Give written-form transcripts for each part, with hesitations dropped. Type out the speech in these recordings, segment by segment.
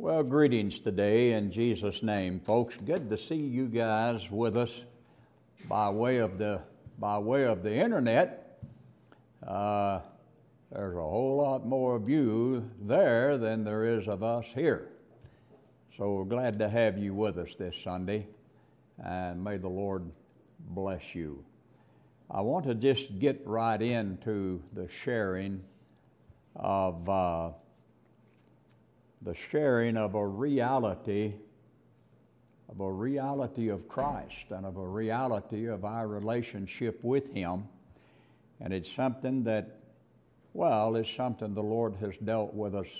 Well, greetings today in Jesus' name, folks. Good to see you guys with us by way of the internet. There's a whole lot more of you there than there is of us here. So we're glad to have you with us this Sunday, and may the Lord bless you. I want to just get right into the sharing of a reality of Christ and of a reality of our relationship with Him. And it's something that, it's something the Lord has dealt with us,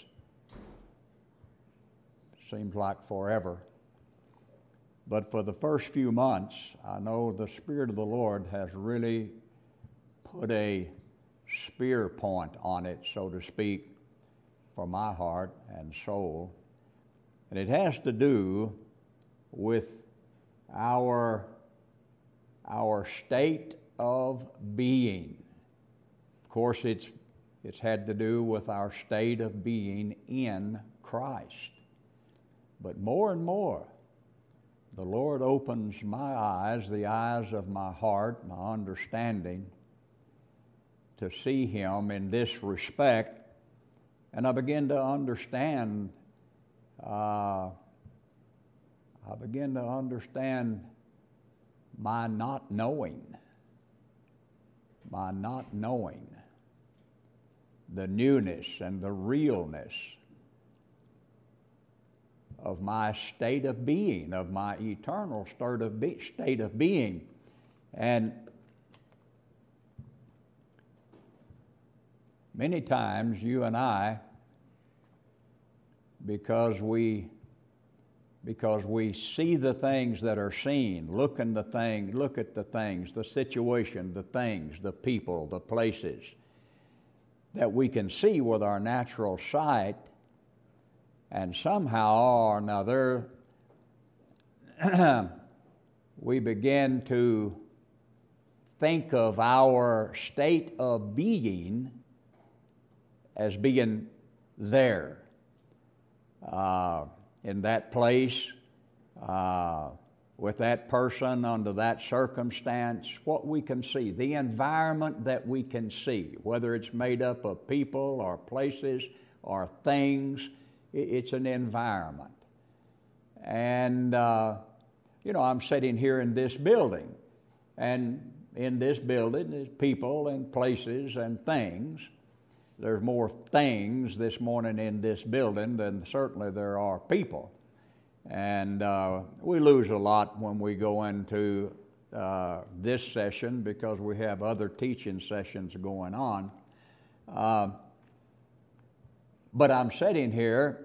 seems like forever. But for the first few months, I know the Spirit of the Lord has really put a spear point on it, so to speak, for my heart and soul. And it has to do with our state of being. Of course, it's had to do with our state of being in Christ. But more and more, the Lord opens my eyes, the eyes of my heart, my understanding, to see Him in this respect. And I begin to understand, my not knowing, the newness and the realness of my state of being, of my eternal state of being. And many times you and I, because we see the things that are seen, look at the things, the situation, the things, the people, the places that we can see with our natural sight, and somehow or another we begin to think of our state of being as being there, in that place, with that person, under that circumstance, what we can see, the environment that we can see, whether it's made up of people or places or things, it's an environment. And, I'm sitting here in this building, and in this building there's people and places and things. There's more things this morning in this building than certainly there are people. And we lose a lot when we go into this session because we have other teaching sessions going on. But I'm sitting here,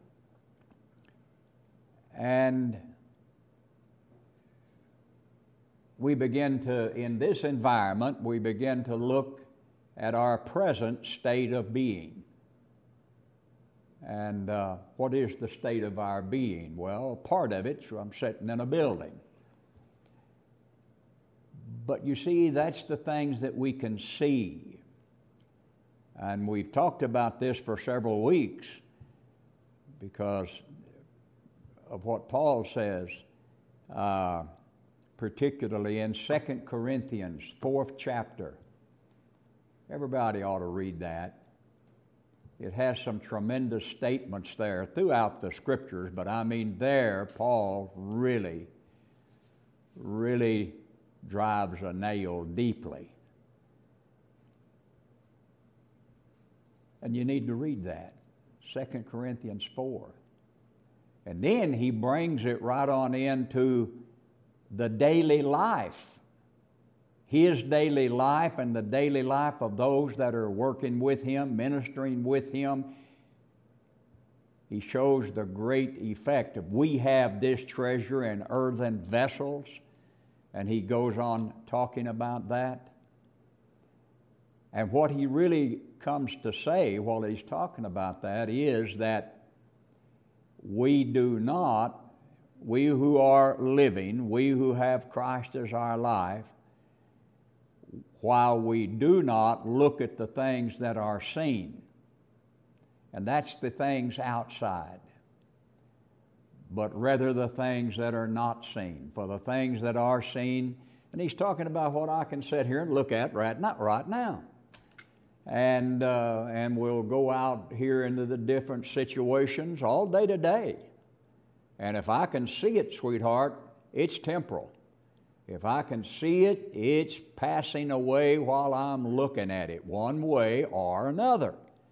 and in this environment, we begin to look at our present state of being. And what is the state of our being? Well, part of it, so I'm sitting in a building. But you see, that's the things that we can see. And we've talked about this for several weeks because of what Paul says, particularly in 2 Corinthians, 4th chapter. Everybody ought to read that. It has some tremendous statements there throughout the Scriptures, but there Paul really, really drives a nail deeply. And you need to read that, 2 Corinthians 4. And then he brings it right on into the daily life. His daily life and the daily life of those that are working with him, ministering with him. He shows the great effect of we have this treasure in earthen vessels, and he goes on talking about that. And what he really comes to say while he's talking about that is that we who are living, we who have Christ as our life, while we do not look at the things that are seen, and that's the things outside. but rather the things that are not seen. For the things that are seen, and he's talking about what I can sit here and look at right now. And we'll go out here into the different situations all day to day. And if I can see it, sweetheart, it's temporal. If I can see it, it's passing away while I'm looking at it, one way or another.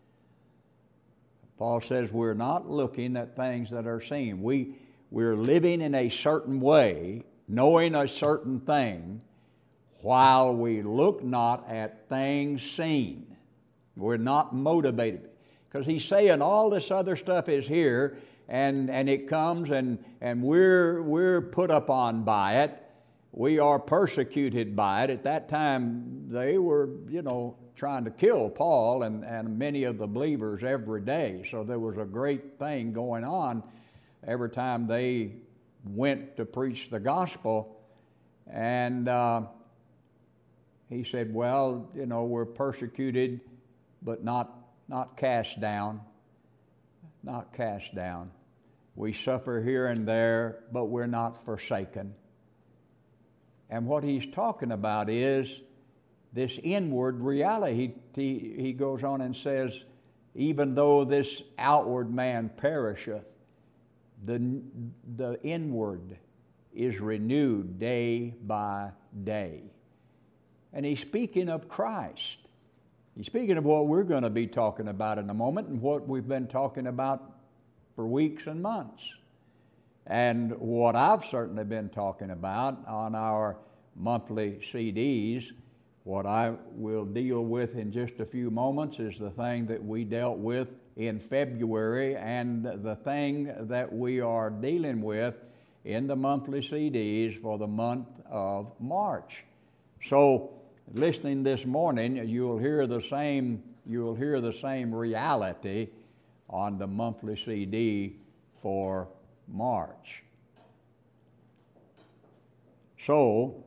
Paul says we're not looking at things that are seen. We're living in a certain way, knowing a certain thing, while we look not at things seen. We're not motivated. Because he's saying all this other stuff is here, and it comes, and we're put upon by it. We are persecuted by it. At that time, they were, trying to kill Paul and many of the believers every day. So there was a great thing going on every time they went to preach the gospel. And he said, well, we're persecuted, but not cast down. Not cast down. We suffer here and there, but we're not forsaken. And what he's talking about is this inward reality. He goes on and says, even though this outward man perisheth, the inward is renewed day by day. And he's speaking of Christ. He's speaking of what we're going to be talking about in a moment and what we've been talking about for weeks and months. And what I've certainly been talking about on our monthly CDs, what I will deal with in just a few moments is the thing that we dealt with in February and the thing that we are dealing with in the monthly CDs for the month of March. So, listening this morning, you'll hear the same reality on the monthly CD for March. So,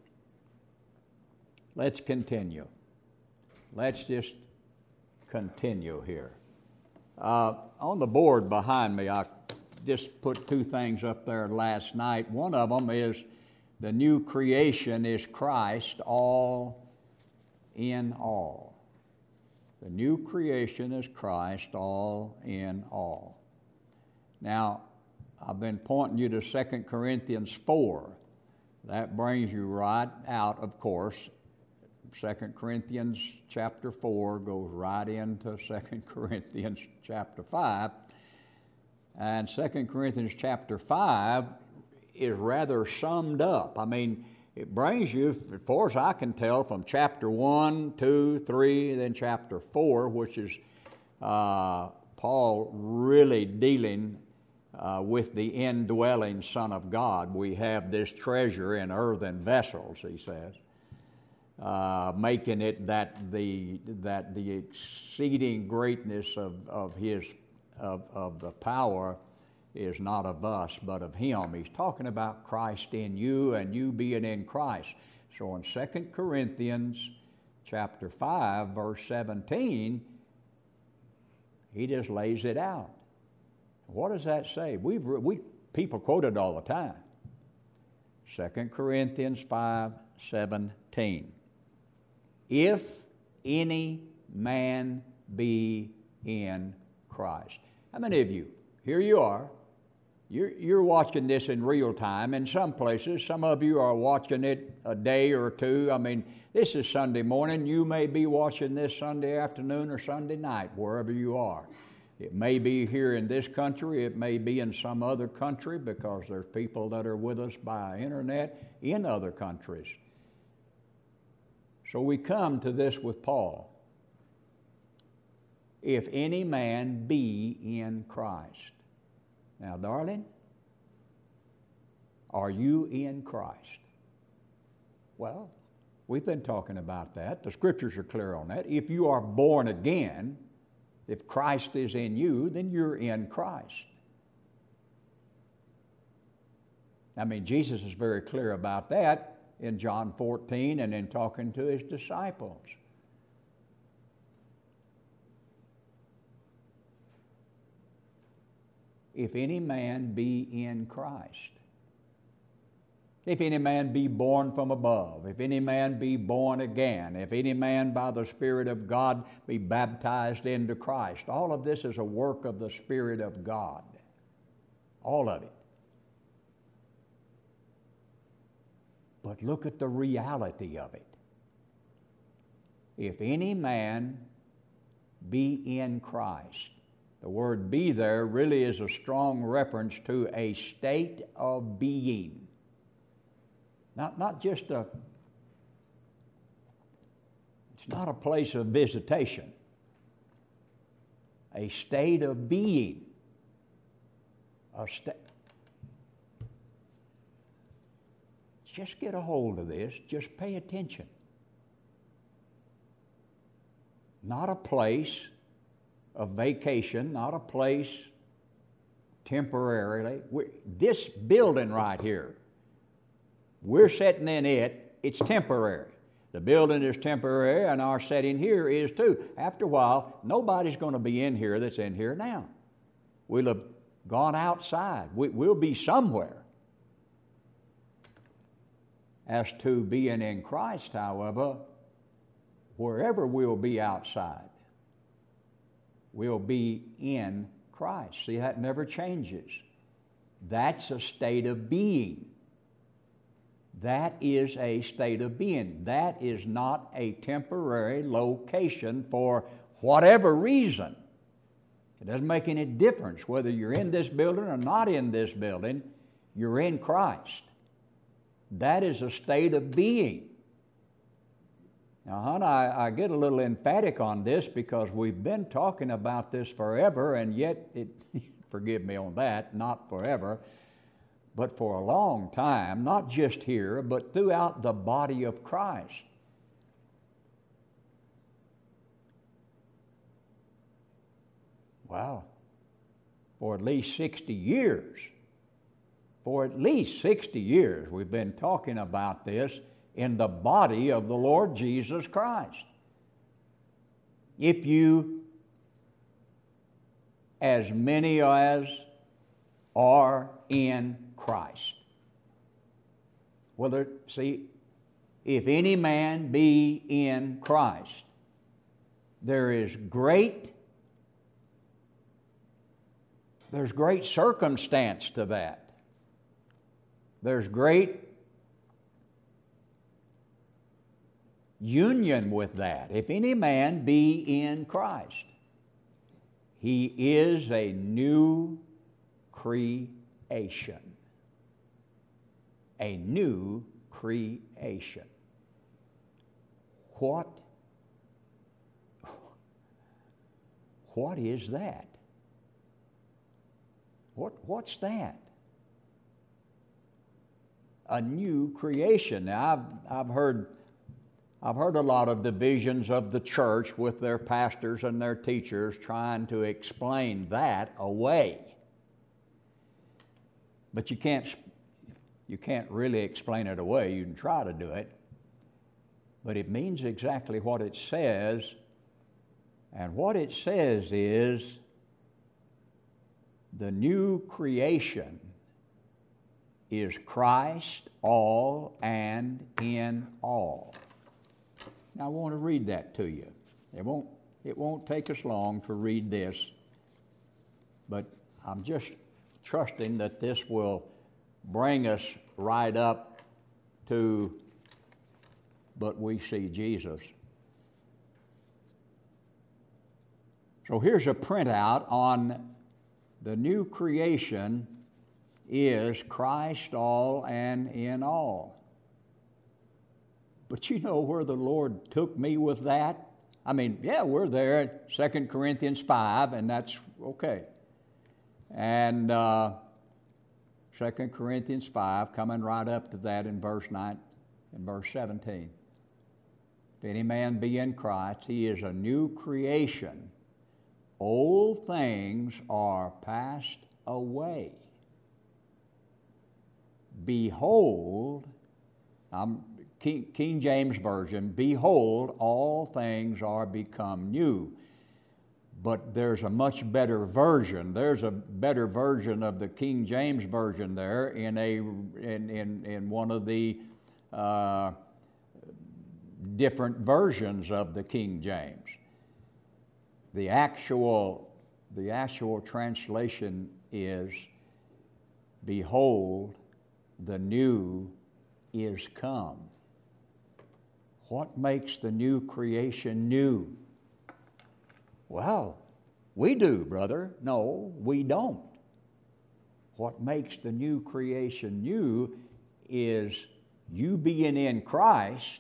let's continue. Let's just continue here. On the board behind me, I just put two things up there last night. One of them is the new creation is Christ, all in all. The new creation is Christ, all in all. Now, I've been pointing you to 2 Corinthians 4. That brings you right out, of course. 2 Corinthians chapter 4 goes right into 2 Corinthians chapter 5. And 2 Corinthians chapter 5 is rather summed up. I mean, it brings you, as far as I can tell, from chapter 1, 2, 3, then chapter 4, which is Paul really dealing with the indwelling Son of God. We have this treasure in earthen vessels, he says, making it that the exceeding greatness of the power is not of us, but of Him. He's talking about Christ in you and you being in Christ. So in 2 Corinthians chapter 5, verse 17, he just lays it out. What does that say? We people quote it all the time. 2 Corinthians 5:17. If any man be in Christ. How many of you, here you are, you're watching this in real time. In some places, some of you are watching it a day or two. I mean, this is Sunday morning. You may be watching this Sunday afternoon or Sunday night, wherever you are. It may be here in this country. It may be in some other country because there's people that are with us by internet in other countries. So we come to this with Paul. If any man be in Christ. Now, darling, are you in Christ? Well, we've been talking about that. The Scriptures are clear on that. If you are born again, if Christ is in you, then you're in Christ. I mean, Jesus is very clear about that in John 14 and in talking to His disciples. if any man be in Christ. If any man be born from above, if any man be born again, if any man by the Spirit of God be baptized into Christ. All of this is a work of the Spirit of God. All of it. But look at the reality of it. If any man be in Christ. The word be there really is a strong reference to a state of being. Not just it's not a place of visitation. A state of being. Just get a hold of this. Just pay attention. Not a place of vacation, not a place temporarily. This building right here, we're sitting in it, it's temporary. The building is temporary, and our setting here is too. After a while, nobody's going to be in here that's in here now. We'll have gone outside. We'll be somewhere. As to being in Christ, however, wherever we'll be outside, we'll be in Christ. See, that never changes. That's a state of being. That is a state of being. That is not a temporary location for whatever reason. It doesn't make any difference whether you're in this building or not in this building. You're in Christ. That is a state of being. Now, hon, I get a little emphatic on this because we've been talking about this forever, and yet, forgive me on that, not forever, but for a long time, not just here, but throughout the body of Christ. Wow. For at least 60 years. For at least 60 years, we've been talking about this in the body of the Lord Jesus Christ. If you, as many as are in Christ. Well, see, if any man be in Christ, there's great circumstance to that. There's great union with that. If any man be in Christ, he is a new creation. A new creation. What is that? What's that? A new creation. Now, I've heard a lot of divisions of the church with their pastors and their teachers trying to explain that away. But you can't really explain it away. You can try to do it. But it means exactly what it says. And what it says is the new creation is Christ all and in all. Now I want to read that to you. It won't take us long to read this, but I'm just trusting that this will bring us right up to, but we see Jesus. So here's a printout on the new creation is Christ all and in all. But you know where the Lord took me with that? I mean, yeah, we're there at 2 Corinthians 5, and that's okay. And 2 Corinthians 5, coming right up to that in verse 9 and verse 17. If any man be in Christ, he is a new creation. Old things are passed away. Behold, King James Version, behold, all things are become new. but there's a much better version. There's a better version of the King James Version there in one of the different versions of the King James. The actual translation is, "Behold, the new is come." What makes the new creation new? Well, we do, brother. No, we don't. What makes the new creation new is you being in Christ,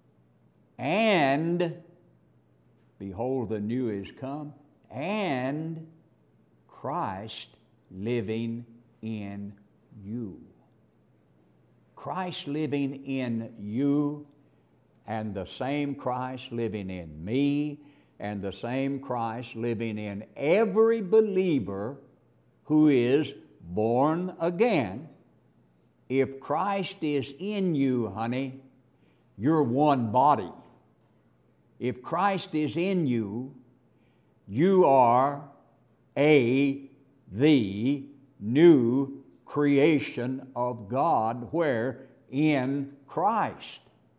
and behold, the new is come, and Christ living in you. Christ living in you, and the same Christ living in me, and the same Christ living in every believer who is born again. If Christ is in you, honey, you're one body. If Christ is in you, you are the new creation of God, where? In Christ.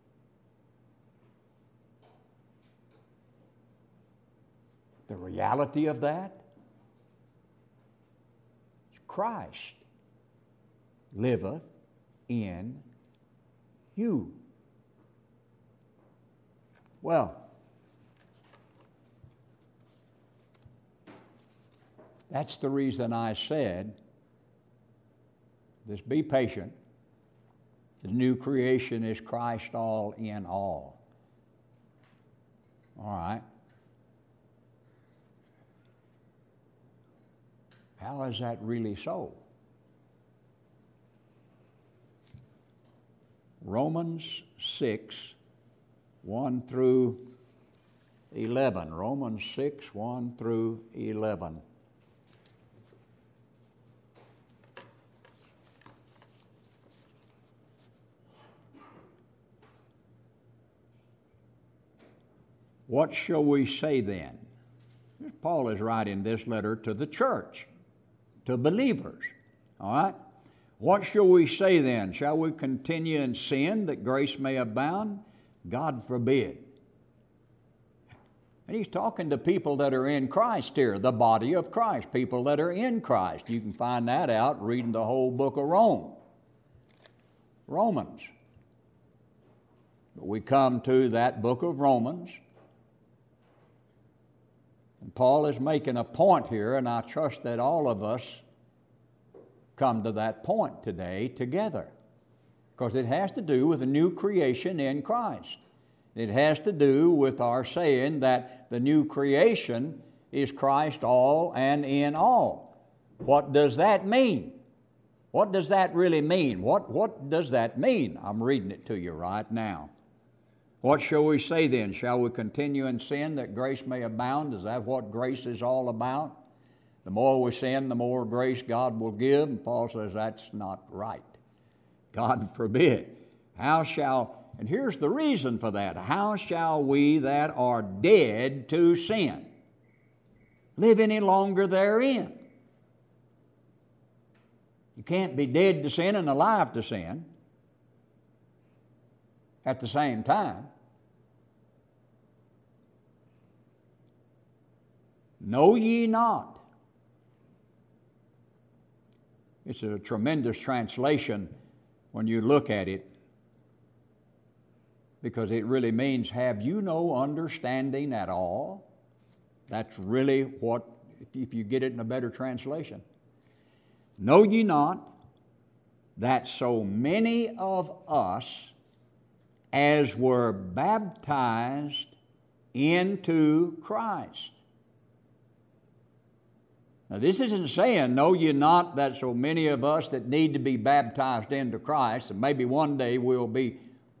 The reality of that is Christ liveth in you. Well, that's the reason I said, just be patient. The new creation is Christ all in all. All right. How is that really so? Romans 6, 1 through 11. Romans 6, 1 through 11. What shall we say then? Paul is writing this letter to the church, to believers. All right? What shall we say then? Shall we continue in sin that grace may abound? God forbid. And he's talking to people that are in Christ here, the body of Christ, people that are in Christ. You can find that out reading the whole book of Romans. But we come to that book of Romans, and Paul is making a point here, and I trust that all of us come to that point today together, because it has to do with a new creation in Christ. It has to do with our saying that the new creation is Christ all and in all. What does that mean? What does that really mean? What does that mean? I'm reading it to you right now. What shall we say then? Shall we continue in sin that grace may abound? Is that what grace is all about? The more we sin, the more grace God will give. And Paul says that's not right. God forbid. And here's the reason for that. How shall we that are dead to sin live any longer therein? You can't be dead to sin and alive to sin at the same time. Know ye not? It's a tremendous translation when you look at it, because it really means, have you no understanding at all? That's really what, if you get it in a better translation. Know ye not that so many of us as were baptized into Christ? Now, this isn't saying, know ye not that so many of us that need to be baptized into Christ, and maybe one day we'll be.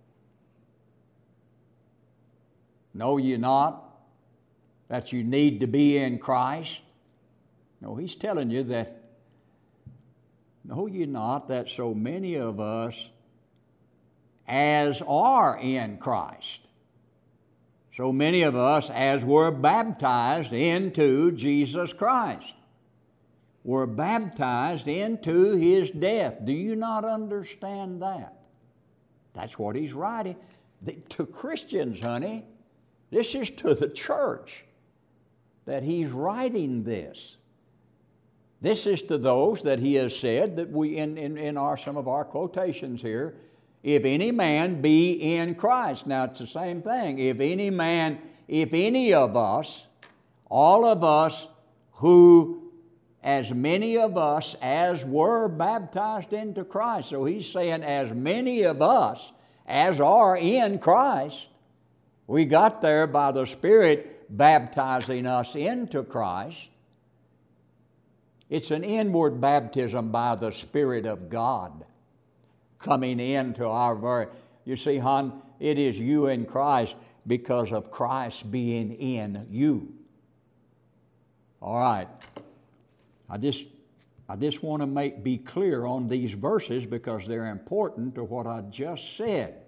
Know ye not that you need to be in Christ? No, he's telling you that, know ye not that so many of us as are in Christ So many of us, as were baptized into Jesus Christ, were baptized into His death. Do you not understand that? That's what he's writing. To Christians, honey. This is to the church that he's writing this. This is to those that he has said that we, in some of our quotations here, if any man be in Christ. Now it's the same thing. If any of us, all of us who, as many of us as were baptized into Christ. So he's saying as many of us as are in Christ, we got there by the Spirit baptizing us into Christ. It's an inward baptism by the Spirit of God coming into our very... You see, hon, it is you in Christ because of Christ being in you. All right. I just want to be clear on these verses because they're important to what I just said.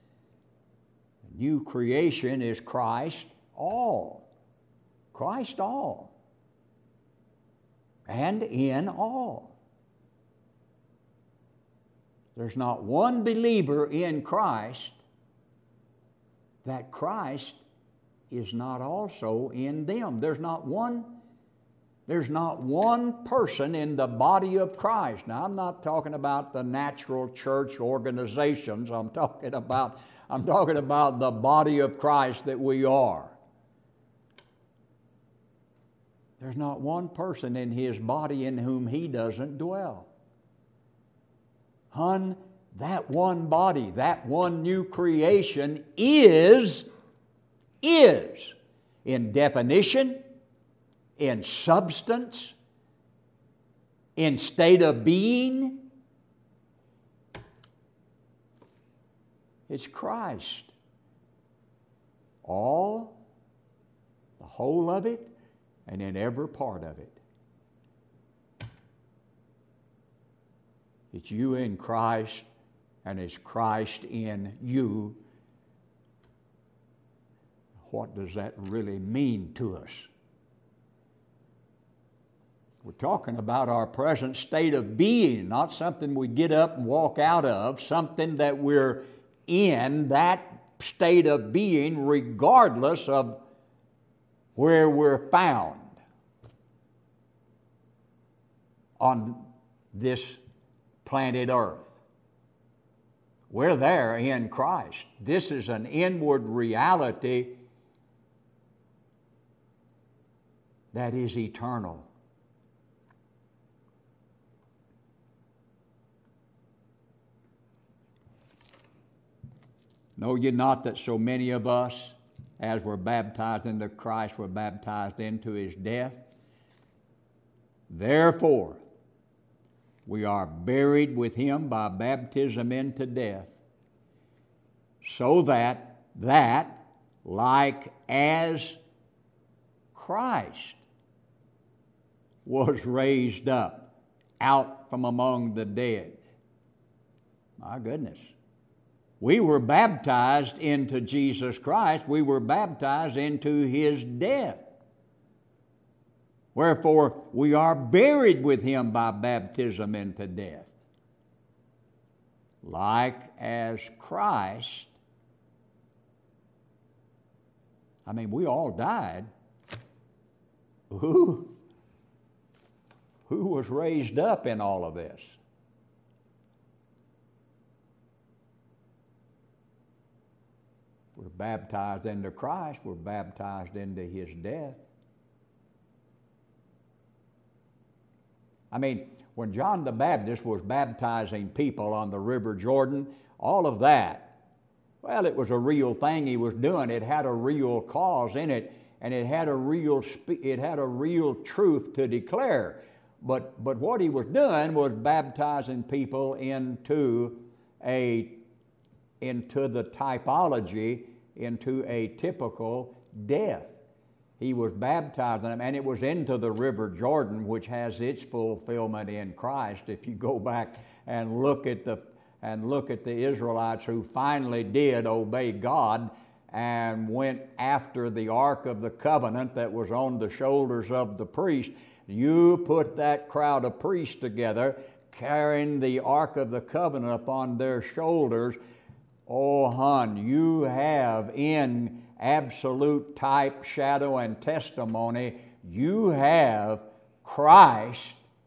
New creation is Christ all. Christ all. And in all. There's not one believer in Christ that Christ is not also in them. There's not one person in the body of Christ. Now, I'm not talking about the natural church organizations. I'm talking about the body of Christ that we are. There's not one person in His body in whom He doesn't dwell. Hon, that one body, that one new creation is in definition, in substance, in state of being. It's Christ. All, the whole of it, and in every part of it. It's you in Christ, and it's Christ in you. What does that really mean to us? We're talking about our present state of being, not something we get up and walk out of, something that we're in that state of being regardless of where we're found on this planet Earth. We're there in Christ. This is an inward reality that is eternal. Know ye not that so many of us, as were baptized into Christ, were baptized into His death? Therefore, we are buried with Him by baptism into death, so that like as Christ was raised up out from among the dead. My goodness. We were baptized into Jesus Christ. We were baptized into His death. Wherefore, we are buried with Him by baptism into death. Like as Christ. I mean, we all died. Who was raised up in all of this? We're baptized into Christ. We're baptized into His death. I mean, when John the Baptist was baptizing people on the River Jordan, all of that, well, it was a real thing he was doing. It had a real cause in it, and it had a real truth to declare. But what he was doing was baptizing people into the typology, into a typical death. He was baptizing them, and it was into the River Jordan, which has its fulfillment in Christ. If you go back and look at the Israelites who finally did obey God and went after the Ark of the Covenant that was on the shoulders of the priest, you put that crowd of priests together, carrying the Ark of the Covenant upon their shoulders. Oh, hon, you have in absolute type, shadow, and testimony, you have Christ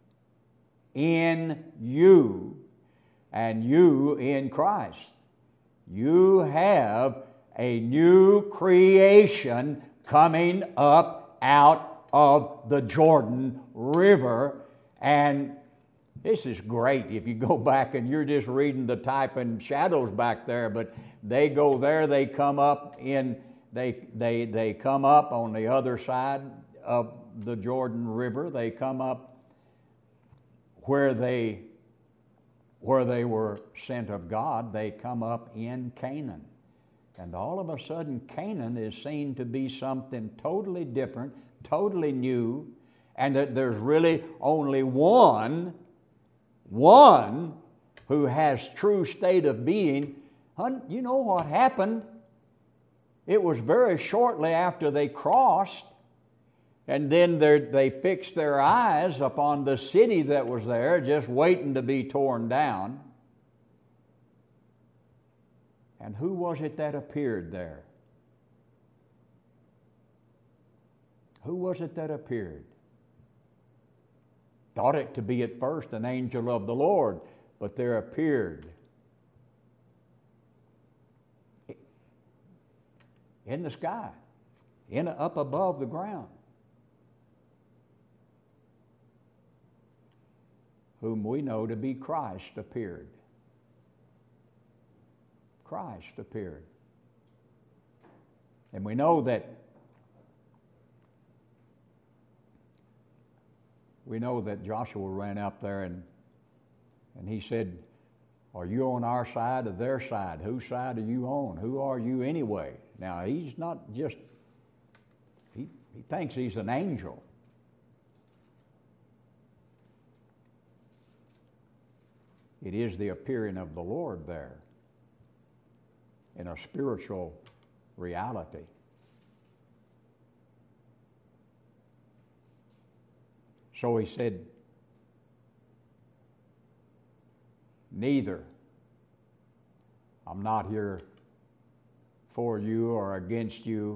in you, and you in Christ. You have a new creation coming up out of the Jordan River. And this is great if you go back and you're just reading the type and shadows back there, but they go there, they come up they come up on the other side of the Jordan River. They come up where they were sent of God. They come up in Canaan. And all of a sudden, Canaan is seen to be something totally different, totally new, and that there's really only one who has true state of being. You know what happened? It was very shortly after they crossed, and then they fixed their eyes upon the city that was there, just waiting to be torn down. And who was it that appeared there? Who was it that appeared? Thought it to be at first an angel of the Lord, but there appeared in the sky, up above the ground, whom we know to be Christ appeared. Christ appeared. And we know that Joshua ran up there and he said, "Are you on our side or their side? Whose side are you on? Who are you anyway?" Now, he's not just, he thinks he's an angel. It is the appearing of the Lord there in a spiritual reality. So he said, "Neither. I'm not here for you or against you.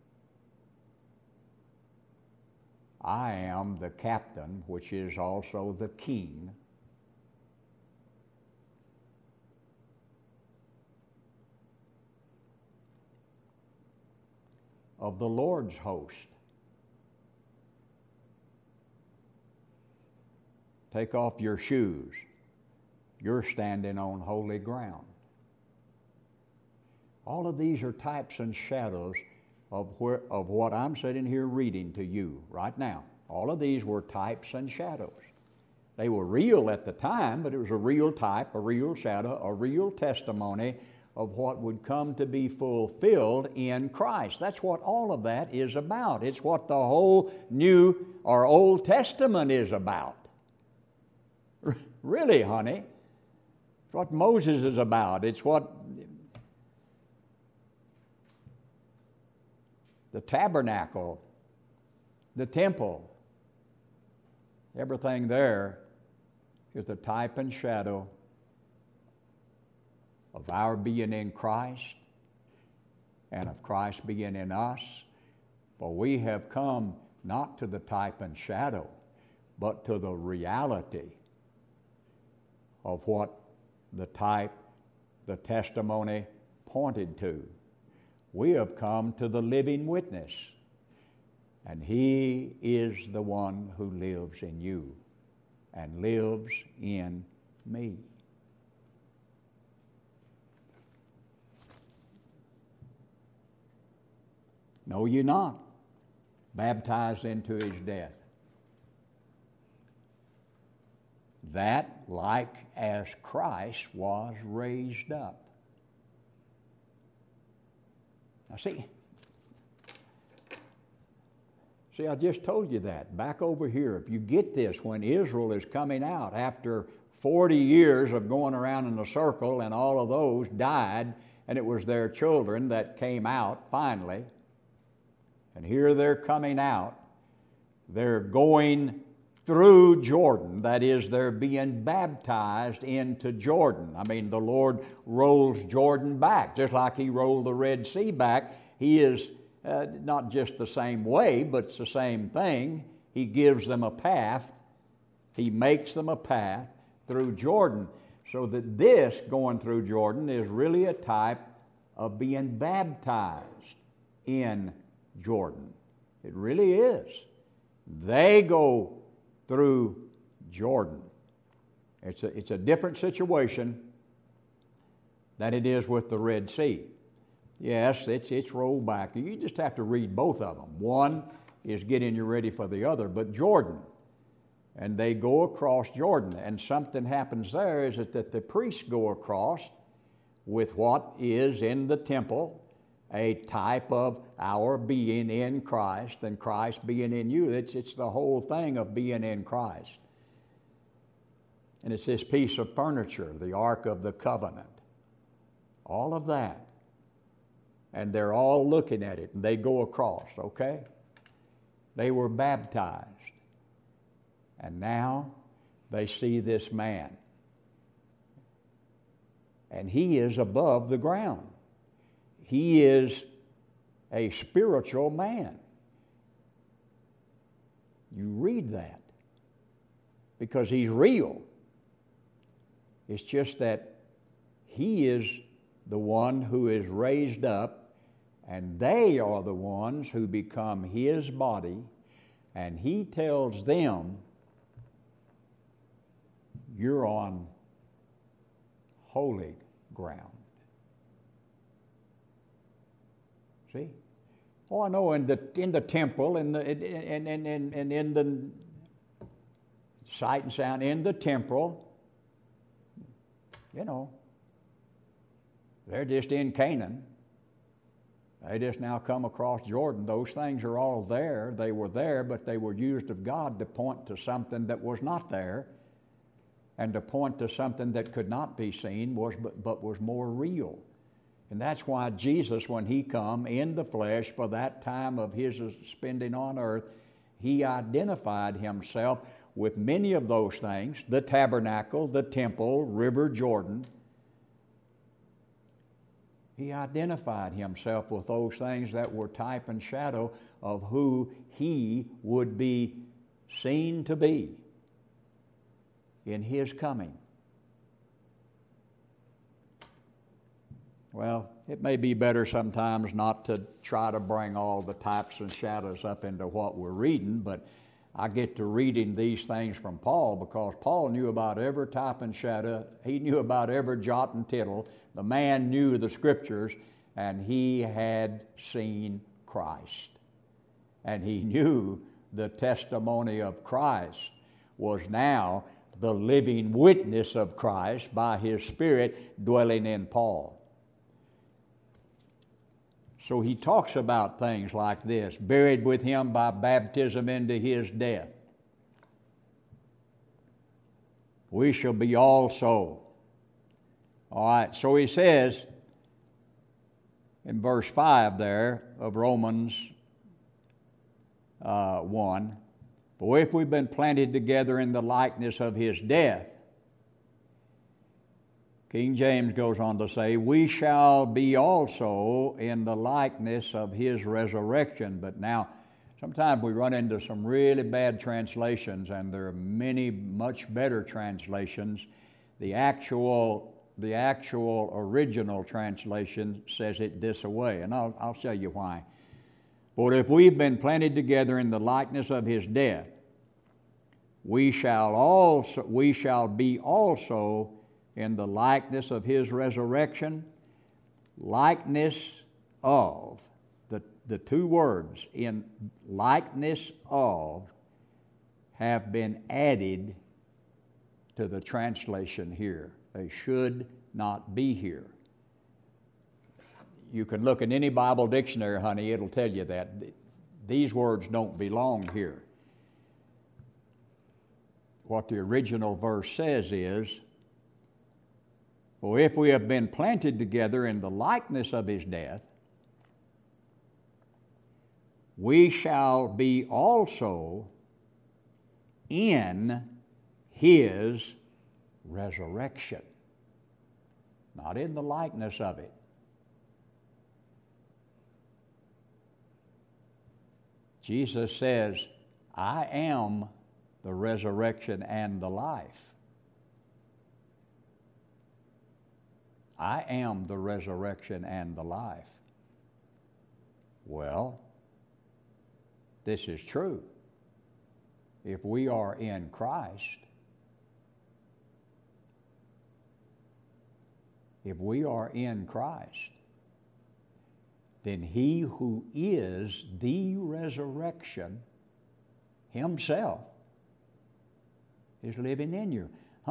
I am the captain, which is also the king of the Lord's host. Take off your shoes. You're standing on holy ground." All of these are types and shadows of what I'm sitting here reading to you right now. All of these were types and shadows. They were real at the time, but it was a real type, a real shadow, a real testimony of what would come to be fulfilled in Christ. That's what all of that is about. It's what the whole New or Old Testament is about. Really, honey. It's what Moses is about. It's what the tabernacle, the temple, everything there is a type and shadow of our being in Christ and of Christ being in us. For we have come not to the type and shadow, but to the reality of what the type, the testimony pointed to. We have come to the living witness, and He is the one who lives in you and lives in me. Know ye not, baptized into His death, that like as Christ was raised up. Now see, I just told you that. Back over here, if you get this, when Israel is coming out after 40 years of going around in a circle and all of those died, and it was their children that came out finally. And here they're coming out. They're going through Jordan. That is, they're being baptized into Jordan. I mean, the Lord rolls Jordan back, just like He rolled the Red Sea back. He is not just the same way, but it's the same thing. He gives them a path. He makes them a path through Jordan. So that this, going through Jordan, is really a type of being baptized in Jordan. It really is. They go through Jordan. It's a different situation than it is with the Red Sea. Yes, it's rolled back. You just have to read both of them. One is getting you ready for the other, but Jordan. And they go across Jordan, and something happens there is that the priests go across with what is in the temple, a type of our being in Christ and Christ being in you. It's the whole thing of being in Christ. And it's this piece of furniture, the Ark of the Covenant. All of that. And they're all looking at it, and they go across, okay? They were baptized. And now they see this man. And he is above the ground. He is a spiritual man. You read that because he's real. It's just that he is the one who is raised up, and they are the ones who become his body, and he tells them, you're on holy ground. See? Oh, I know in the temple, and in the sight and sound, in the temple, you know, they're just in Canaan. They just now come across Jordan. Those things are all there. They were there, but they were used of God to point to something that was not there, and to point to something that could not be seen but was more real. And that's why Jesus, when He come in the flesh for that time of His spending on earth, He identified Himself with many of those things, the tabernacle, the temple, River Jordan. He identified Himself with those things that were type and shadow of who He would be seen to be in His coming. Well, it may be better sometimes not to try to bring all the types and shadows up into what we're reading, but I get to reading these things from Paul because Paul knew about every type and shadow. He knew about every jot and tittle. The man knew the Scriptures, and he had seen Christ. And he knew the testimony of Christ was now the living witness of Christ by His Spirit dwelling in Paul. So he talks about things like this: buried with Him by baptism into His death. We shall be also. All right, so he says in verse 5 there of Romans 1, for if we've been planted together in the likeness of His death, King James goes on to say, we shall be also in the likeness of His resurrection. But now, sometimes we run into some really bad translations, and there are many much better translations. The actual original translation says it this way, and I'll show you why. For if we've been planted together in the likeness of His death, we shall be also in the likeness of His resurrection. Likeness of, the two words in likeness of have been added to the translation here. They should not be here. You can look in any Bible dictionary, honey, it'll tell you that. These words don't belong here. What the original verse says is, For if we have been planted together in the likeness of his death, we shall be also in his resurrection. Not in the likeness of it. Jesus says, I am the resurrection and the life. I am the resurrection and the life. Well, this is true. If we are in Christ, then he who is the resurrection himself is living in you.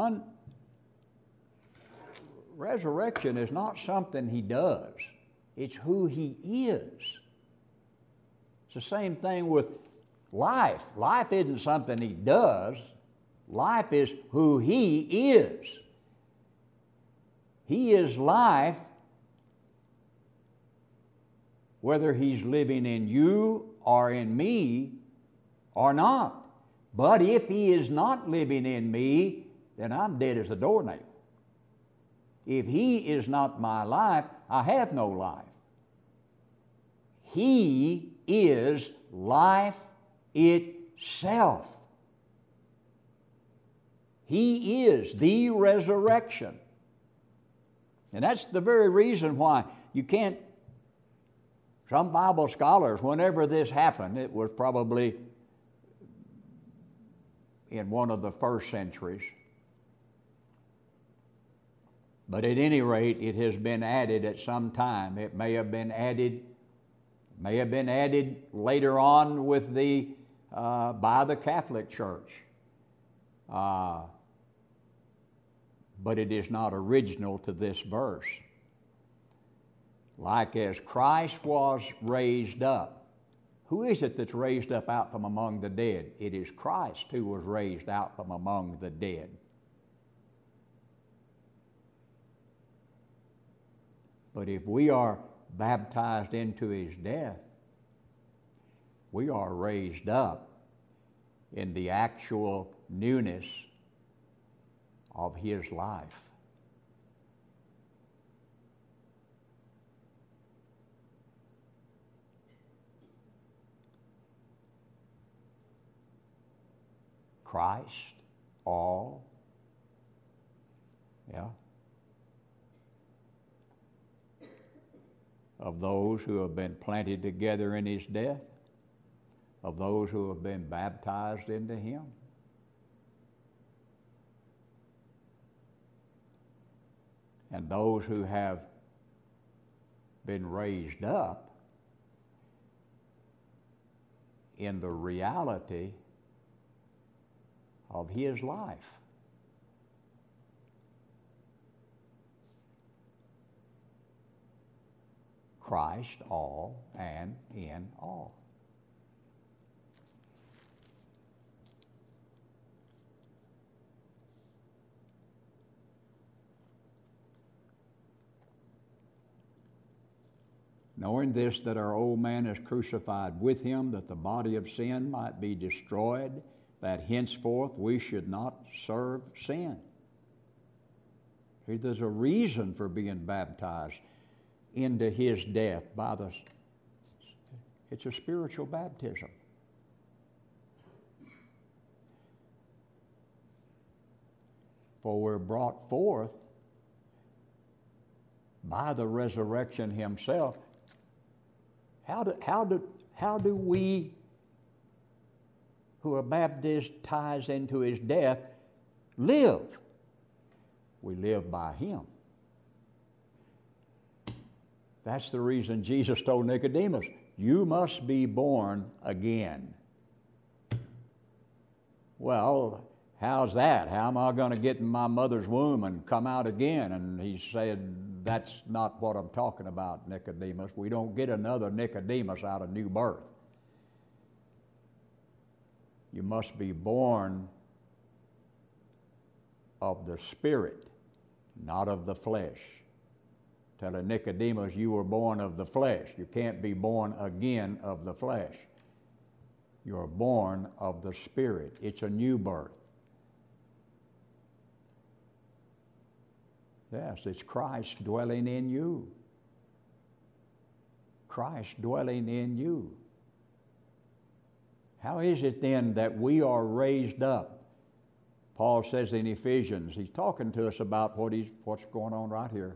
Resurrection is not something he does. It's who he is. It's the same thing with life. Life isn't something he does. Life is who he is. He is life whether he's living in you or in me or not. But if he is not living in me, then I'm dead as a doornail. If he is not my life, I have no life. He is life itself. He is the resurrection. And that's the very reason why you can't. Some Bible scholars, whenever this happened, it was probably in one of the first centuries. But at any rate, it has been added at some time. It may have been added later on with by the Catholic Church. But it is not original to this verse. Like as Christ was raised up. Who is it that's raised up out from among the dead? It is Christ who was raised out from among the dead. But if we are baptized into his death, we are raised up in the actual newness of his life. Christ, all, of those who have been planted together in his death, of those who have been baptized into him. And those who have been raised up in the reality of his life. Christ, all and in all. Knowing this, that our old man is crucified with him, that the body of sin might be destroyed, that henceforth we should not serve sin. See, there's a reason for being baptized into his death it's a spiritual baptism. For we're brought forth by the resurrection himself. How do we who are baptized into his death live? We live by him. That's the reason Jesus told Nicodemus, you must be born again. Well, how's that? How am I going to get in my mother's womb and come out again? And he said, that's not what I'm talking about, Nicodemus. We don't get another Nicodemus out of new birth. You must be born of the Spirit. not of the flesh. Telling Nicodemus, you were born of the flesh. You can't be born again of the flesh. You are born of the Spirit. It's a new birth. Yes, it's Christ dwelling in you. Christ dwelling in you. How is it then that we are raised up? Paul says in Ephesians, he's talking to us about what's going on right here.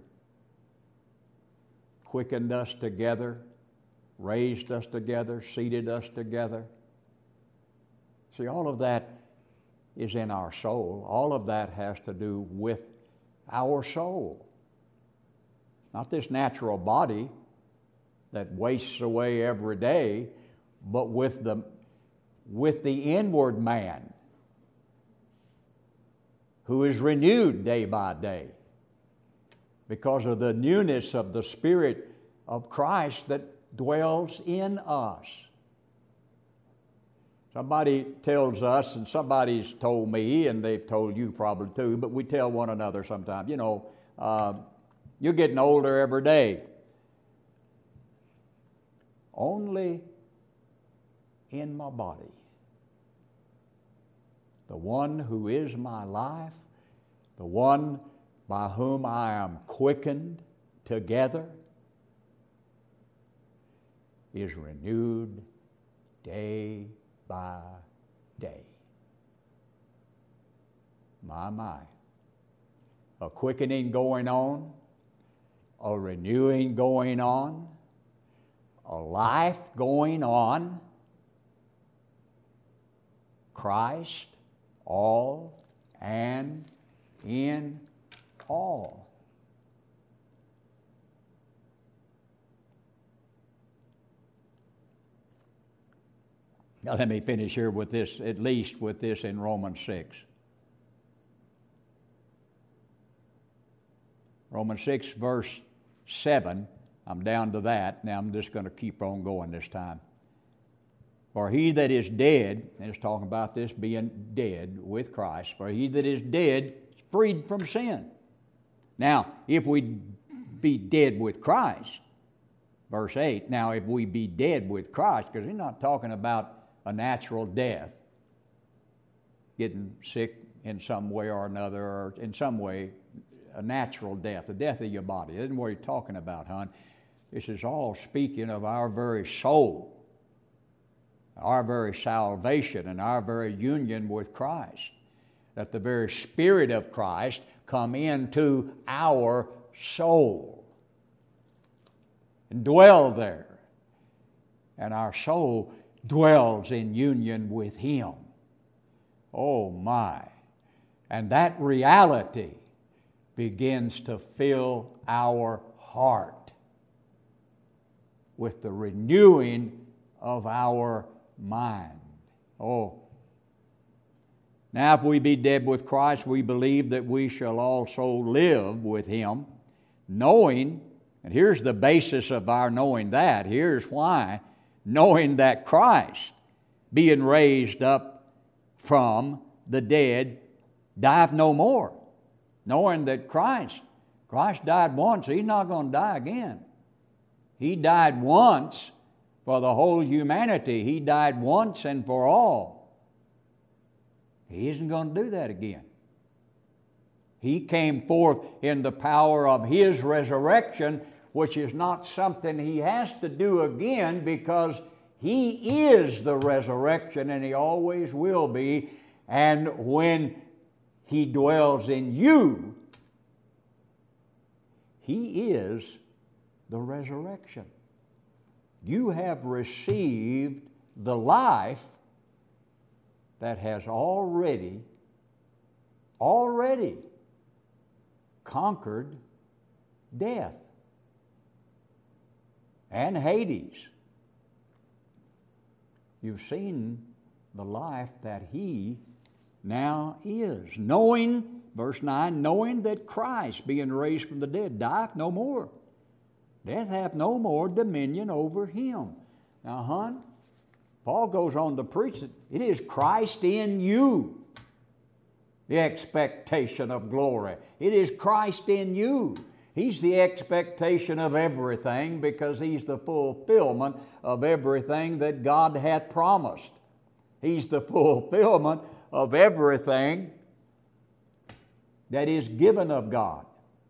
Quickened us together, raised us together, seated us together. See, all of that is in our soul. All of that has to do with our soul. Not this natural body that wastes away every day, but with the inward man who is renewed day by day because of the newness of the Spirit of Christ that dwells in us. Somebody tells us, and somebody's told me, and they've told you probably too, but we tell one another sometimes, you're getting older every day. Only in my body. The one who is my life, the one by whom I am quickened together, is renewed day by day. My. A quickening going on, a renewing going on, a life going on. Christ, all and in all. Now let me finish here with this, at least with this in Romans 6. Romans 6 verse 7, I'm down to that. Now I'm just going to keep on going this time. For he that is dead, and it's talking about this being dead with Christ, for he that is dead is freed from sin. Now, if we be dead with Christ, verse 8, now if we be dead with Christ, because he's not talking about a natural death, getting sick in some way or another, or in some way, a natural death, the death of your body. That isn't what he's talking about, hon. This is all speaking of our very soul, our very salvation, and our very union with Christ. That the very Spirit of Christ come into our soul and dwell there. And our soul dwells in union with Him. Oh my. And that reality begins to fill our heart with the renewing of our mind. Oh. Now if we be dead with Christ, we believe that we shall also live with Him, knowing, and here's the basis of our knowing that, here's why, knowing that Christ, being raised up from the dead, dieth no more. Knowing that Christ died once, He's not going to die again. He died once for the whole humanity. He died once and for all. He isn't going to do that again. He came forth in the power of His resurrection, which is not something He has to do again, because He is the resurrection and He always will be. And when He dwells in you, He is the resurrection. You have received the life that has already conquered death and Hades. You've seen the life that He now is. Knowing, verse 9, knowing that Christ, being raised from the dead, dieth no more. Death hath no more dominion over Him. Now, hon, Paul goes on to preach that it is Christ in you. the expectation of glory. It is Christ in you. He's the expectation of everything because He's the fulfillment of everything that God hath promised. He's the fulfillment of everything that is given of God.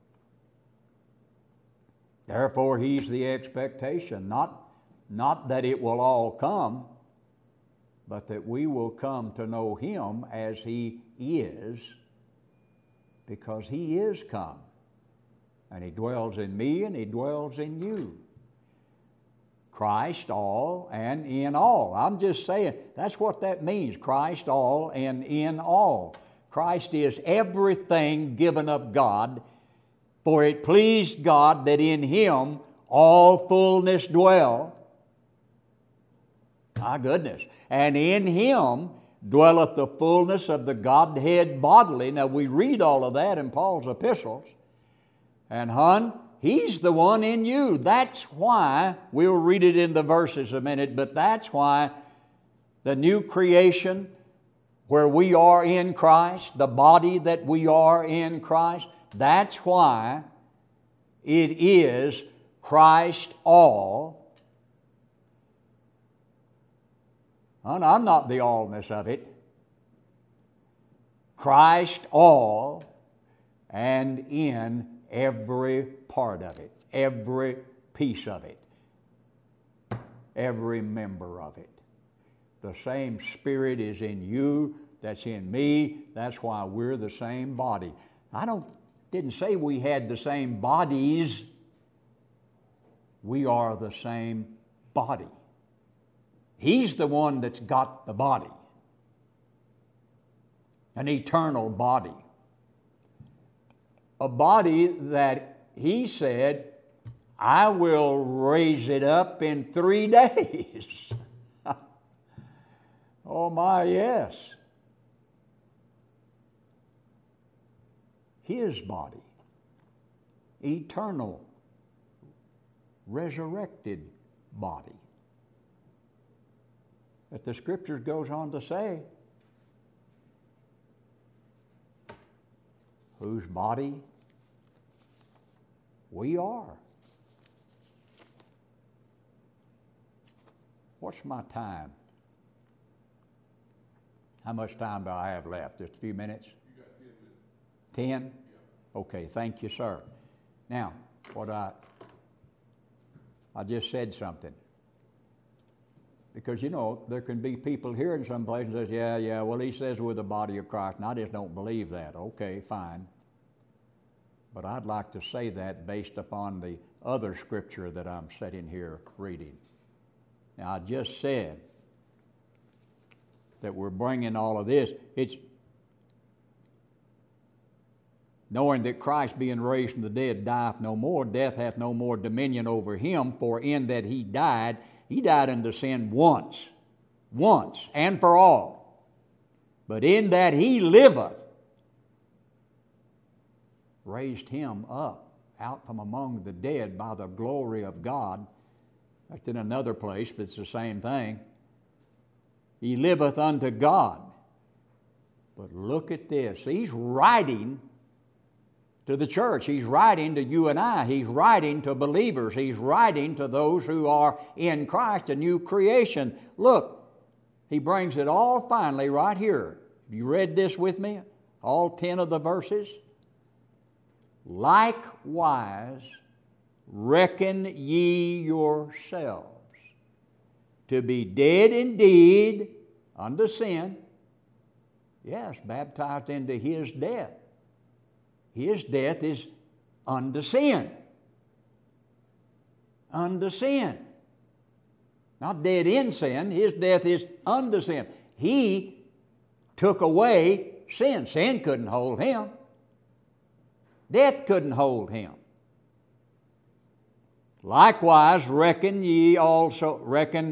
Therefore, He's the expectation, not that it will all come, but that we will come to know Him as He is, because He is come. And He dwells in me and He dwells in you. Christ all and in all. I'm just saying, that's what that means. Christ all and in all. Christ is everything given of God, for it pleased God that in Him all fullness dwell. My goodness. And in Him dwelleth the fullness of the Godhead bodily. Now we read all of that in Paul's epistles. And He's the one in you. That's why, we'll read it in the verses a minute, but that's why the new creation where we are in Christ, the body that we are in Christ, that's why it is Christ all. And I'm not the allness of it. Christ all and in every part of it, every piece of it, every member of it. The same Spirit is in you that's in me. That's why we're the same body. Didn't say we had the same bodies. We are the same body. He's the one that's got the body, an eternal body. A body that He said, I will raise it up in 3 days. Oh my, yes. His body, eternal, resurrected body. But the Scriptures goes on to say, whose body we are. What's my time? How much time do I have left? Just a few minutes? You got 10 minutes. 10? Yeah. Okay, thank you, sir. Now, I just said something. Because, there can be people here in some places that says, well, he says we're the body of Christ, and I just don't believe that. Okay, fine. But I'd like to say that based upon the other Scripture that I'm sitting here reading. Now, I just said that we're bringing all of this. It's knowing that Christ being raised from the dead dieth no more, death hath no more dominion over Him, for in that He died unto sin once, and for all. But in that He liveth, raised Him up out from among the dead by the glory of God. That's in another place, but it's the same thing. He liveth unto God. But look at this. He's writing to the church. He's writing to you and I. He's writing to believers. He's writing to those who are in Christ, a new creation. Look, he brings it all finally right here. You read this with me? All 10 of the verses? Likewise, reckon ye yourselves to be dead indeed unto sin. Yes, baptized into His death. His death is unto sin. Unto sin. Not dead in sin. His death is unto sin. He took away sin. Sin couldn't hold Him. Death couldn't hold Him. Likewise, reckon ye also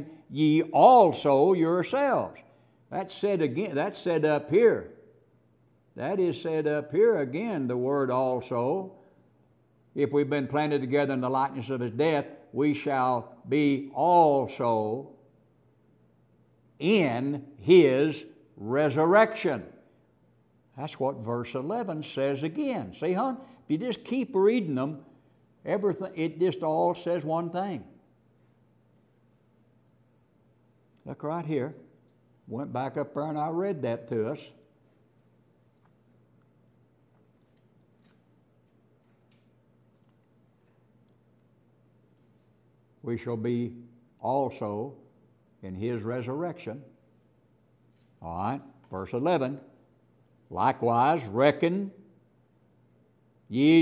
yourselves. That's said again. That's said up here. That is said up here again, the word also. If we've been planted together in the likeness of His death, we shall be also in His resurrection. That's what verse 11 says again. See, hon, if you just keep reading them, everything, it just all says one thing. Look right here. Went back up there and I read that to us. We shall be also in His resurrection. All right, verse 11. Likewise, reckon ye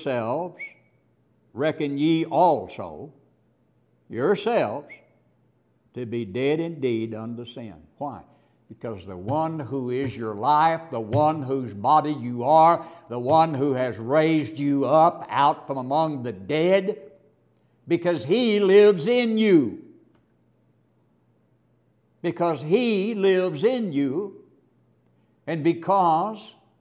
also yourselves to be dead indeed unto sin. Why? Because the one who is your life, the one whose body you are, the one who has raised you up out from among the dead, because He lives in you. Because He lives in you, and because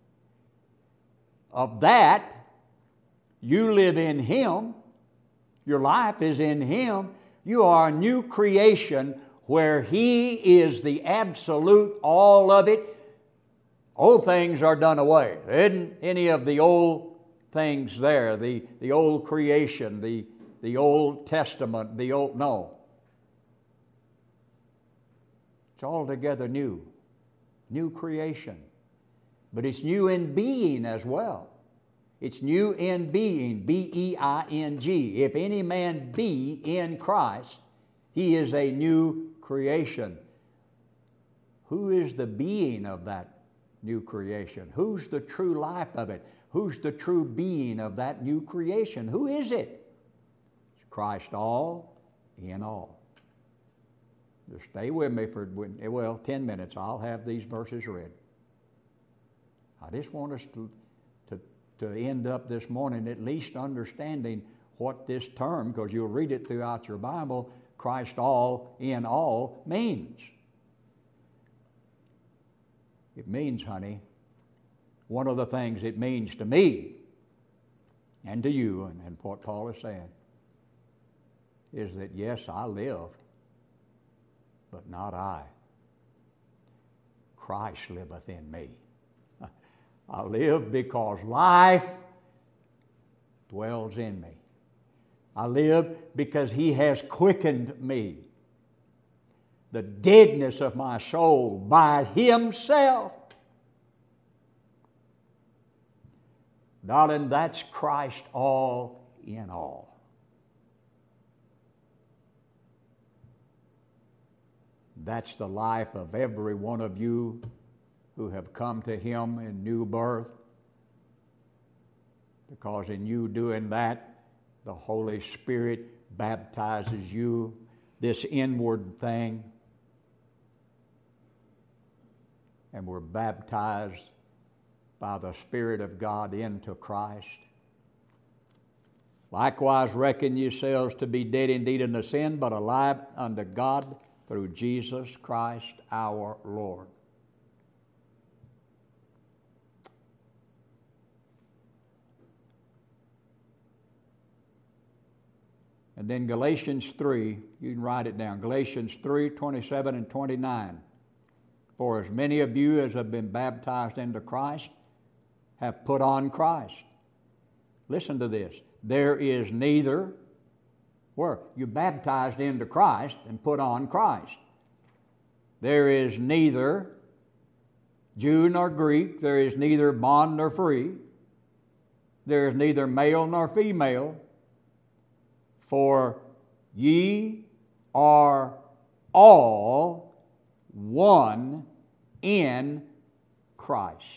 of that, you live in Him, your life is in Him, you are a new creation where He is the absolute all of it. Old things are done away. There isn't any of the old things there, the old creation, the Old Testament, no. It's altogether new creation. But it's new in being as well. It's new in being, B-E-I-N-G. If any man be in Christ, he is a new creation. Who is the being of that new creation? Who's the true life of it? Who's the true being of that new creation? Who is it? It's Christ all in all. Just stay with me for, 10 minutes. I'll have these verses read. I just want us to end up this morning at least understanding what this term, because you'll read it throughout your Bible, Christ all in all means. It means, honey, one of the things it means to me and to you, and what Paul is saying, is that yes, I live, but not I. Christ liveth in me. I live because life dwells in me. I live because He has quickened me. The deadness of my soul by Himself. Darling, that's Christ all in all. That's the life of every one of you who have come to Him in new birth. Because in you doing that, the Holy Spirit baptizes you, this inward thing. And we're baptized by the Spirit of God into Christ. Likewise, reckon yourselves to be dead indeed unto sin, but alive unto God through Jesus Christ our Lord. And then Galatians 3, you can write it down. Galatians 3, 27 and 29. For as many of you as have been baptized into Christ have put on Christ. Listen to this. There is neither, where? You baptized into Christ and put on Christ. There is neither Jew nor Greek. There is neither bond nor free. There is neither male nor female. For ye are all one in Christ.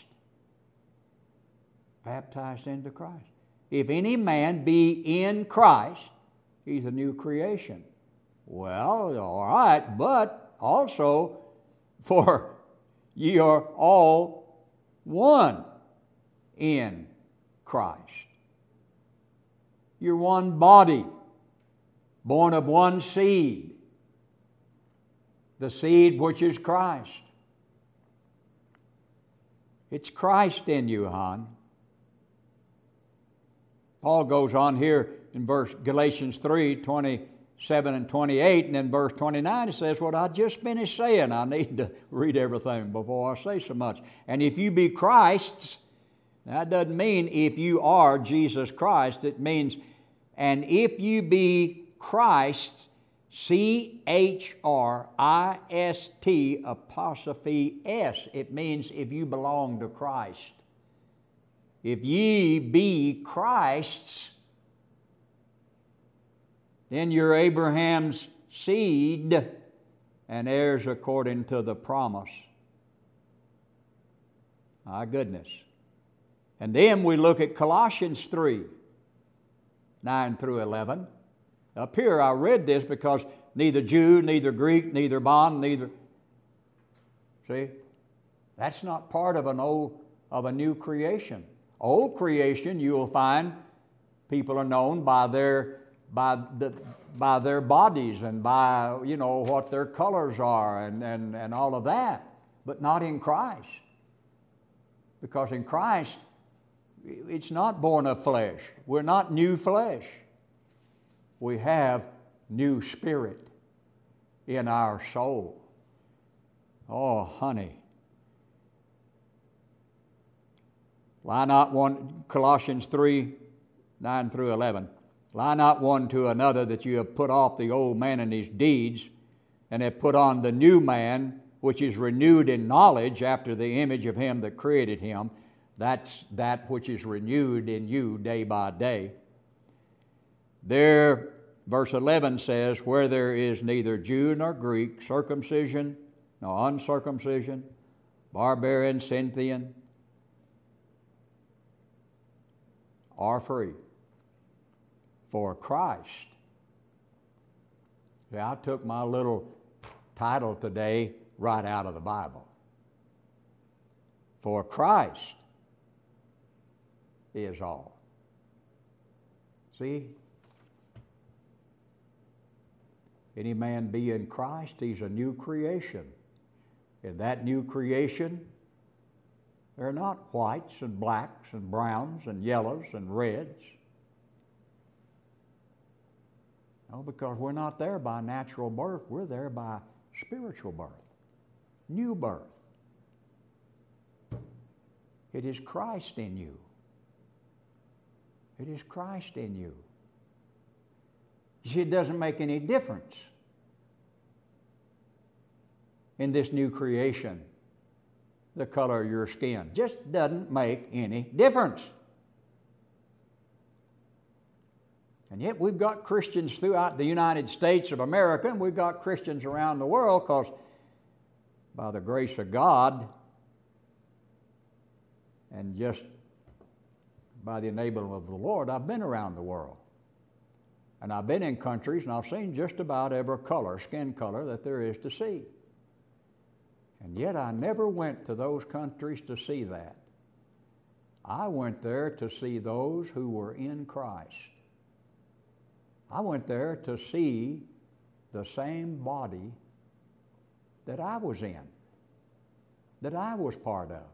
Baptized into Christ. If any man be in Christ, he's a new creation. Well, all right, but also, for ye are all one in Christ. You're one body, born of one seed, the seed which is Christ. It's Christ in you, hon. Paul goes on here in Galatians 3, 27 7 and 28, and then verse 29 it says what I just finished saying. I need to read everything before I say so much. And if you be Christ's, that doesn't mean if you are Jesus Christ. It means, and if you be Christ's, Chrisist apostrophe S. It means if you belong to Christ. If ye be Christ's, then you're Abraham's seed and heirs according to the promise. My goodness. And then we look at Colossians 3, 9 through 11. Up here I read this because neither Jew, neither Greek, neither bond, neither... See? That's not part of a new creation. Old creation, you will find people are known by their bodies and by, what their colors are and all of that, but not in Christ. Because in Christ, it's not born of flesh. We're not new flesh. We have new spirit in our soul. Oh, honey. Lie not one, Colossians 3, 9 through 11. Lie not one to another that you have put off the old man and his deeds, and have put on the new man, which is renewed in knowledge after the image of him that created him. That's that which is renewed in you day by day. There, verse 11 says, where there is neither Jew nor Greek, circumcision nor uncircumcision, barbarian, Scythian, are free. For Christ. See, I took my little title today right out of the Bible. For Christ is all. See? Any man be in Christ, he's a new creation. In that new creation, they're not whites and blacks and browns and yellows and reds. No, because we're not there by natural birth. We're there by spiritual birth, new birth. It is Christ in you. It is Christ in you. You see, it doesn't make any difference in this new creation, the color of your skin. Just doesn't make any difference. And yet we've got Christians throughout the United States of America, and we've got Christians around the world because by the grace of God and just by the enablement of the Lord, I've been around the world. And I've been in countries and I've seen just about every color, skin color that there is to see. And yet I never went to those countries to see that. I went there to see those who were in Christ. I went there to see the same body that I was in, that I was part of.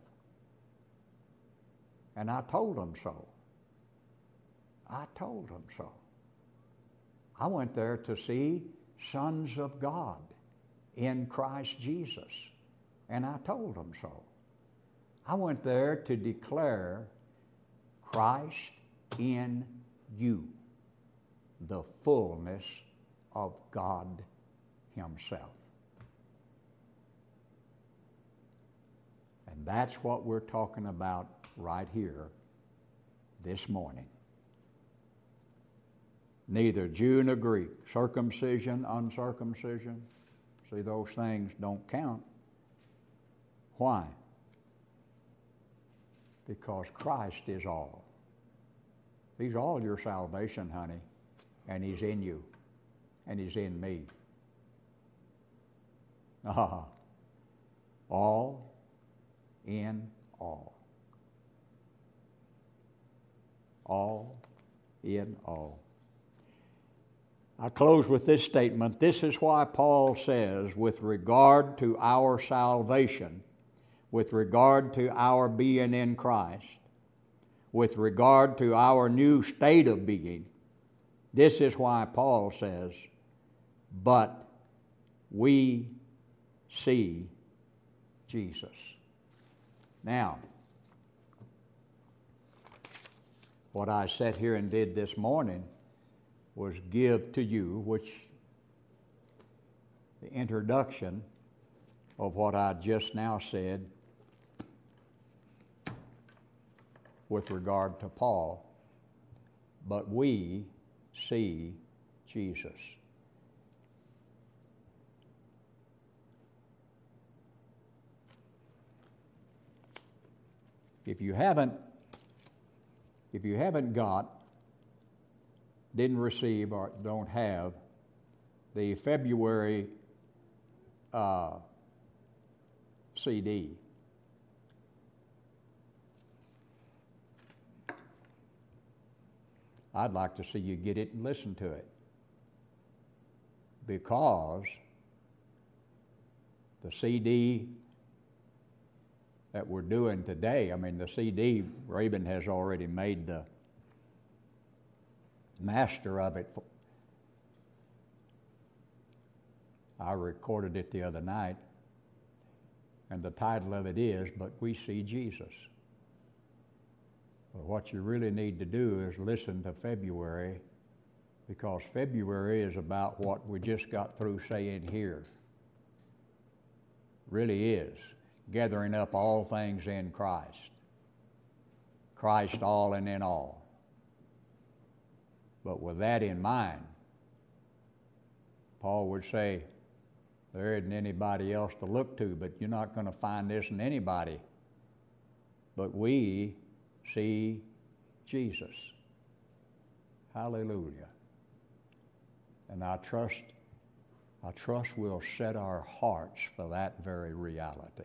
And I told them so. I told them so. I went there to see sons of God in Christ Jesus. And I told them so. I went there to declare Christ in you, the fullness of God Himself. And that's what we're talking about right here this morning. Neither Jew nor Greek, circumcision, uncircumcision. See, those things don't count. Why? Because Christ is all. He's all your salvation, honey. And He's in you. And He's in me. All in all. All in all. I close with this statement. This is why Paul says, with regard to our salvation, with regard to our being in Christ, with regard to our new state of being, this is why Paul says, but we see Jesus. Now, what I sat here and did this morning was give to you, which the introduction of what I just now said with regard to Paul, but we see Jesus. If you haven't got, didn't receive, or don't have the February CD, I'd like to see you get it and listen to it, because the CD that we're doing today, I mean, the CD, Rabin has already made the master of it. I recorded it the other night, and the title of it is, But We See Jesus. But what you really need to do is listen to February, because February is about what we just got through saying here. Really is. Gathering up all things in Christ. Christ all and in all. But with that in mind, Paul would say, there isn't anybody else to look to, but you're not going to find this in anybody. But we see Jesus. Hallelujah. And I trust we'll set our hearts for that very reality.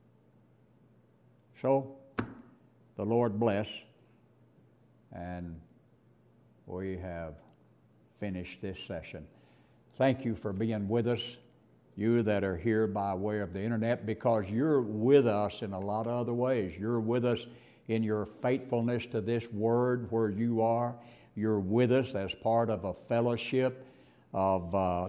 So, the Lord bless, and we have finished this session. Thank you for being with us, you that are here by way of the internet, because you're with us in a lot of other ways. You're with us in your faithfulness to this word where you are. You're with us as part of a fellowship of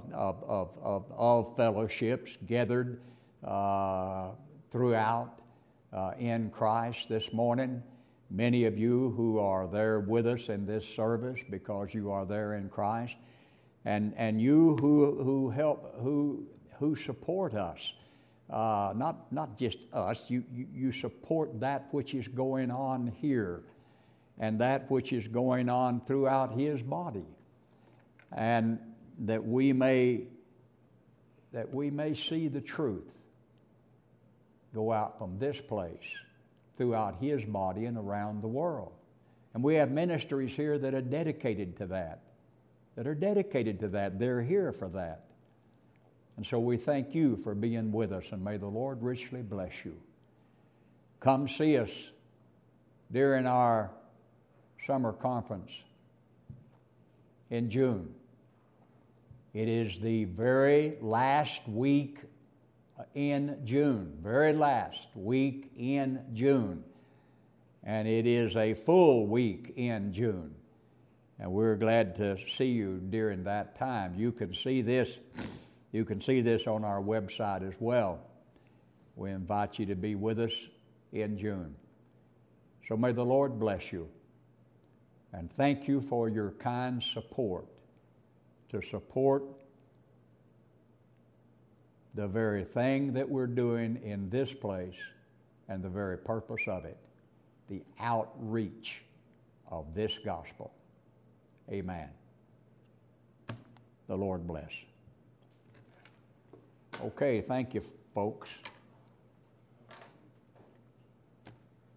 fellowships gathered throughout in Christ this morning. Many of you who are there with us in this service because you are there in Christ, and you who help, who support us, not just us. You support that which is going on here, and that which is going on throughout His body, and that we may see the truth go out from this place throughout His body and around the world. And we have ministries here that are dedicated to that. They're here for that. And so we thank you for being with us, and may the Lord richly bless you. Come see us during our summer conference in June. It is the very last week in June, and it is a full week in June, and we're glad to see you during that time. You can see this on our website as well. We invite you to be with us in June. So may the Lord bless you, and thank you for your kind support to support the very thing that we're doing in this place and the very purpose of it, the outreach of this gospel. Amen. The Lord bless. Okay, thank you, folks.